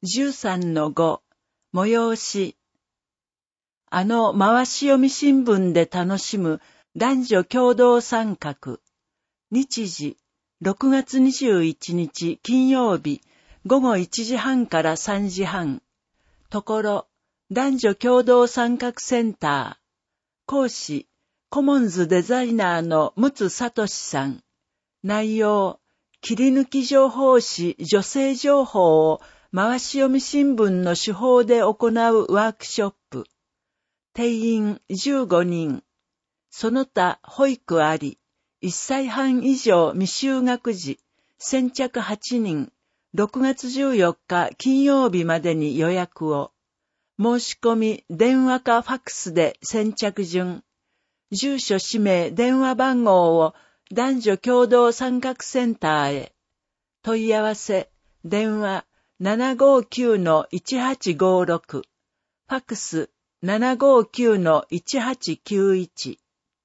13-5、催し。回し読み新聞で楽しむ男女共同参画。日時、6月21日金曜日、午後1時半から3時半。ところ、男女共同参画センター。講師、コモンズデザイナーの陸奥聡さん。内容、切り抜き情報誌女性情報を回し読み新聞の手法で行うワークショップ。定員15人。その他保育あり、1歳半以上未就学児、先着8人、6月14日金曜日までに予約を。申し込み電話かファックスで先着順。住所氏名電話番号を男女共同参画センターへ。問い合わせ、電話759-1856、ファックス759-1891。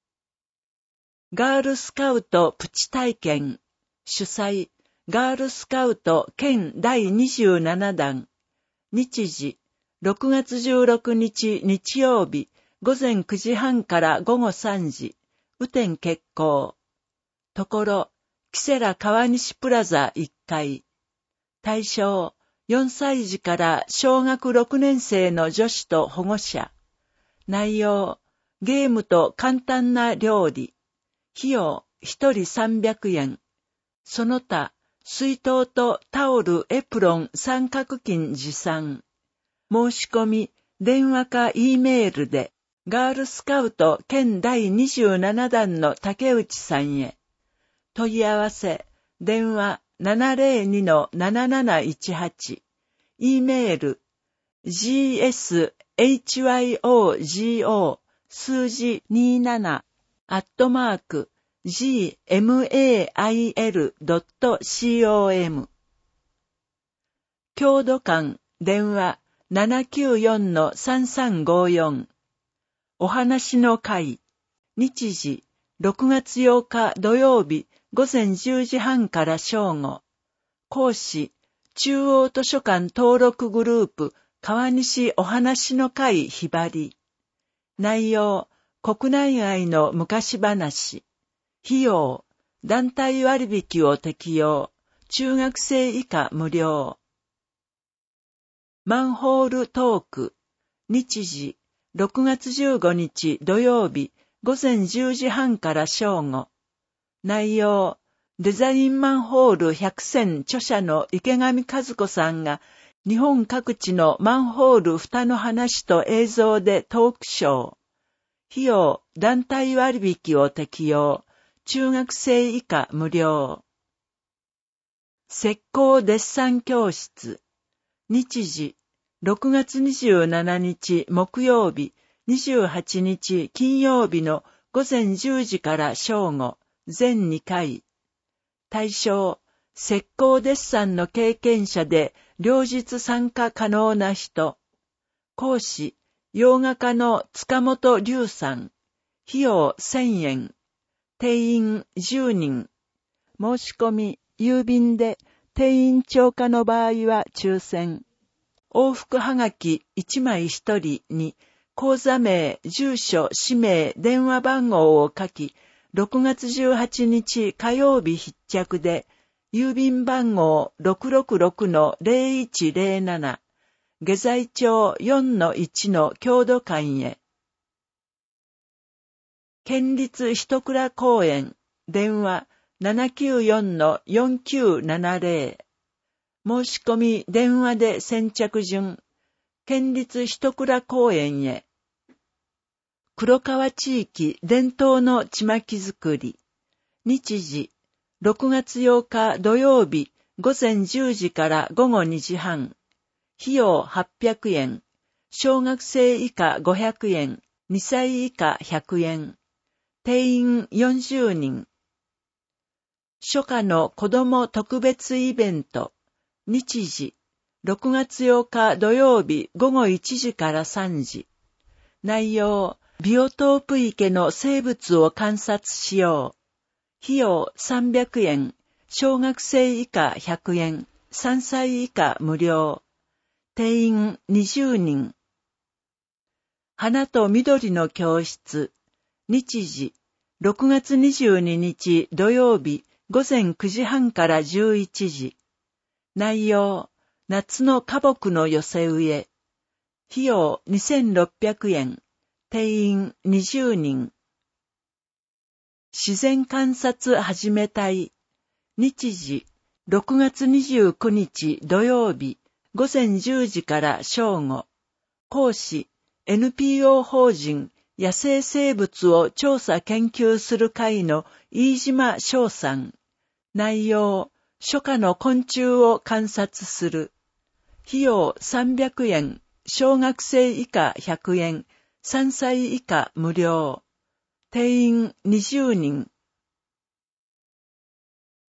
ガールスカウトプチ体験、主催、ガールスカウト県第27弾。日時、6月16日日曜日、午前9時半から午後3時、雨天決行。ところ、キセラ川西プラザ1階。対象、4歳児から小学6年生の女子と保護者。内容、ゲームと簡単な料理。費用、1人300円。その他、水筒とタオル、エプロン、三角巾持参。申し込み、電話か E メールで、ガールスカウト県第27弾の竹内さんへ。問い合わせ、電話702-7718、E メール、gshyogo 数字27、@gmail.com。郷土館、電話794-3354。お話の会、日時、6月8日土曜日、午前10時半から正午。講師、中央図書館登録グループ、川西お話の会ひばり。内容、国内外の昔話。費用、団体割引を適用。中学生以下無料。マンホールトーク。日時、6月15日土曜日、午前10時半から正午。内容、デザインマンホール100選著者の池上和子さんが、日本各地のマンホール蓋の話と映像でトークショー。費用、団体割引を適用。中学生以下無料。石膏デッサン教室。日時、6月27日木曜日、28日金曜日の午前10時から正午、全2回。対象、石膏デッサンの経験者で両日参加可能な人。講師、洋画家の塚本龍さん。費用1000円。定員10人。申し込み、郵便で定員超過の場合は抽選。往復はがき1枚1人に、講座名、住所、氏名、電話番号を書き、6月18日火曜日必着で、郵便番号 666-0107、下在町 4-1 の郷土館へ。県立一倉公園、電話794-4970。申し込み電話で先着順。県立一倉公園へ。黒川地域伝統のちまき作り。日時、6月8日土曜日、午前10時から午後2時半。費用800円。小学生以下500円。2歳以下100円。定員40人。初夏の子ども特別イベント。日時、6月8日土曜日午後1時から3時。内容、ビオトープ池の生物を観察しよう。費用300円。小学生以下100円。3歳以下無料。 定員20人。花と緑の教室、日時、6月22日土曜日午前9時半から11時。内容、夏の花木の寄せ植え。費用2600円。定員20人。自然観察始めたい。日時、6月29日土曜日午前10時から正午。講師、NPO 法人野生生物を調査研究する会の飯島翔さん。内容、初夏の昆虫を観察する。費用300円、小学生以下100円、3歳以下無料。定員20人。